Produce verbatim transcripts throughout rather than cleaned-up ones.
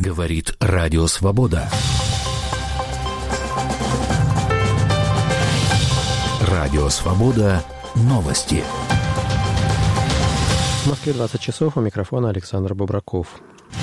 Говорит Радио Свобода. Радио Свобода. Новости. В Москве двадцать часов, у микрофона Александр Бобраков.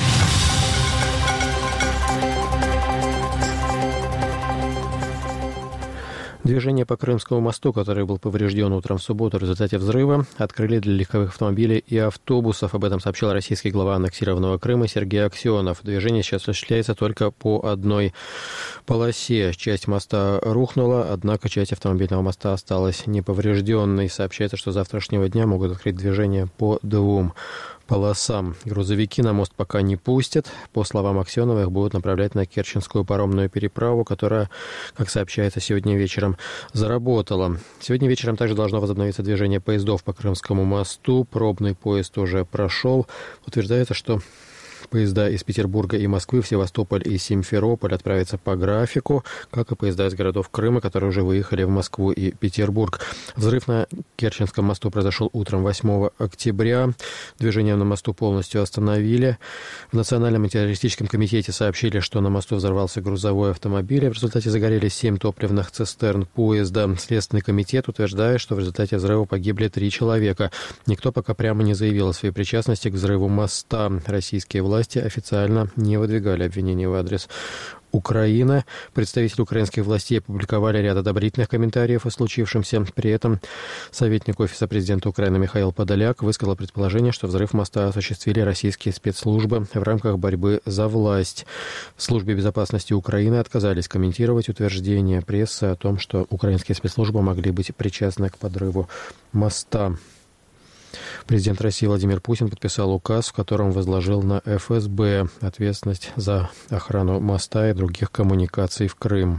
Движение по Крымскому мосту, который был поврежден утром в субботу в результате взрыва, открыли для легковых автомобилей и автобусов. Об этом сообщил российский глава аннексированного Крыма Сергей Аксенов. Движение сейчас осуществляется только по одной полосе. Часть моста рухнула, однако часть автомобильного моста осталась неповрежденной. Сообщается, что с завтрашнего дня могут открыть движение по двум полосам. Грузовики на мост пока не пустят. По словам Аксенова, их будут направлять на Керченскую паромную переправу, которая, как сообщается, сегодня вечером заработала. Сегодня вечером также должно возобновиться движение поездов по Крымскому мосту. Пробный поезд уже прошел. Утверждается, что поезда из Петербурга и Москвы в Севастополь и Симферополь отправятся по графику, как и поезда из городов Крыма, которые уже выехали в Москву и Петербург. Взрыв на Керченском мосту произошел утром восьмого октября. Движение на мосту полностью остановили. В Национальном антитеррористическом комитете сообщили, что на мосту взорвался грузовой автомобиль. В результате загорелись семь топливных цистерн поезда. Следственный комитет утверждает, что в результате взрыва погибли три человека. Никто пока прямо не заявил о своей причастности к взрыву моста. Российские власти Власти официально не выдвигали обвинений в адрес Украины. Представители украинских властей опубликовали ряд одобрительных комментариев о случившемся. При этом советник Офиса президента Украины Михаил Подоляк высказал предположение, что взрыв моста осуществили российские спецслужбы в рамках борьбы за власть. В Службе безопасности Украины отказались комментировать утверждение прессы о том, что украинские спецслужбы могли быть причастны к подрыву моста. Президент России Владимир Путин подписал указ, в котором возложил на эф эс бэ ответственность за охрану моста и других коммуникаций в Крым.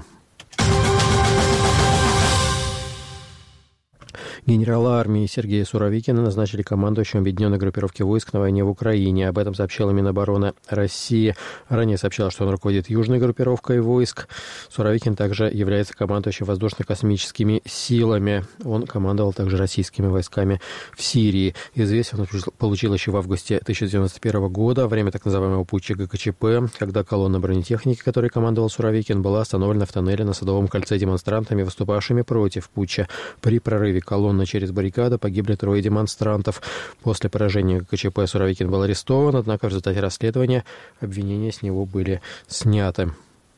Генерала армии Сергея Суровикина назначили командующим объединенной группировки войск на войне в Украине. Об этом сообщила Минобороны России. Ранее сообщала, что он руководит южной группировкой войск. Суровикин также является командующим воздушно-космическими силами. Он командовал также российскими войсками в Сирии. Известие он получил еще в августе тысяча девятьсот девяносто первого года, во время так называемого путча гэ ка че пэ, когда колонна бронетехники, которой командовал Суровикин, была остановлена в тоннеле на Садовом кольце демонстрантами, выступавшими против путча. При прорыве колонны через баррикаду погибли трое демонстрантов. После поражения гэ ка че пэ Суровикин был арестован, однако в результате расследования обвинения с него были сняты.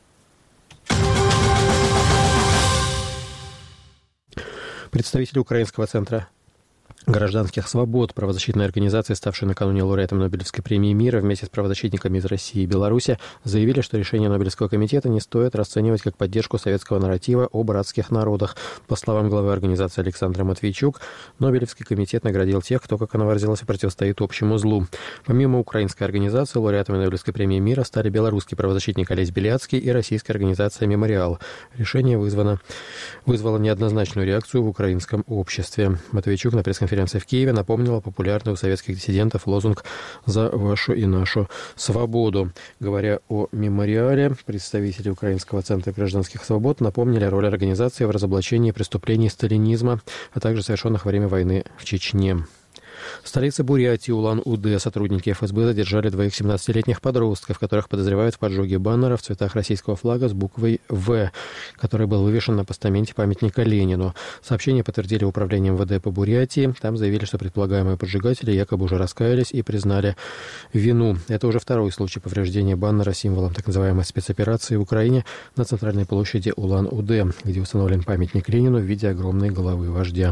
Представители Украинского центра гражданских свобод, правозащитной организации, ставшей накануне лауреатом Нобелевской премии мира, вместе с правозащитниками из России и Беларуси, заявили, что решение Нобелевского комитета не стоит расценивать как поддержку советского нарратива о братских народах. По словам главы организации Александра Матвейчук, Нобелевский комитет наградил тех, кто, как она выразилась, противостоит общему злу. Помимо украинской организации, лауреатами Нобелевской премии мира стали белорусский правозащитник Олесь Беляцкий и российская организация «Мемориал». Решение вызвано, вызвало неоднозначную реакцию в украинском обществе. Матвейчук на пресс-конференции в Киеве напомнила популярный у советских диссидентов лозунг «За вашу и нашу свободу». Говоря о «Мемориале», представители Украинского центра гражданских свобод напомнили роль организации в разоблачении преступлений сталинизма, а также совершенных во время войны в Чечне. В столице Бурятии, Улан-Удэ, сотрудники эф эс бэ задержали двоих семнадцатилетних подростков, которых подозревают в поджоге баннера в цветах российского флага с буквой «В», который был вывешен на постаменте памятника Ленину. Сообщение подтвердили управлением вэ дэ по Бурятии. Там заявили, что предполагаемые поджигатели якобы уже раскаялись и признали вину. Это уже второй случай повреждения баннера символом так называемой спецоперации в Украине на центральной площади Улан-Удэ, где установлен памятник Ленину в виде огромной головы вождя.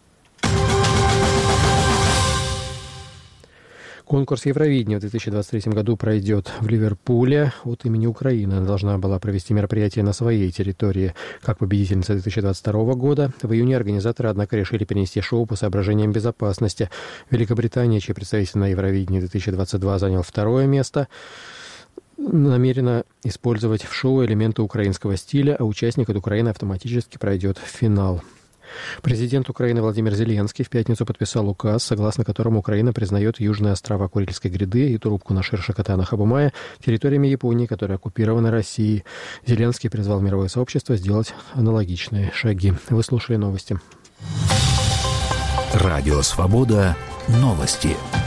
Конкурс Евровидения в две тысячи двадцать третьем году пройдет в Ливерпуле. От имени Украины она должна была провести мероприятие на своей территории как победительница две тысячи двадцать второго года. В июне организаторы, однако, решили перенести шоу по соображениям безопасности. Великобритания, чей представитель на Евровидении две тысячи двадцать два занял второе место, намерена использовать в шоу элементы украинского стиля, а участник от Украины автоматически пройдет в финал. Президент Украины Владимир Зеленский в пятницу подписал указ, согласно которому Украина признает южные острова Курильской гряды и трубку на Ширшакота-на-Хабумае территориями Японии, которые оккупированы Россией. Зеленский призвал мировое сообщество сделать аналогичные шаги. Вы слушали новости. Радио «Свобода». Новости.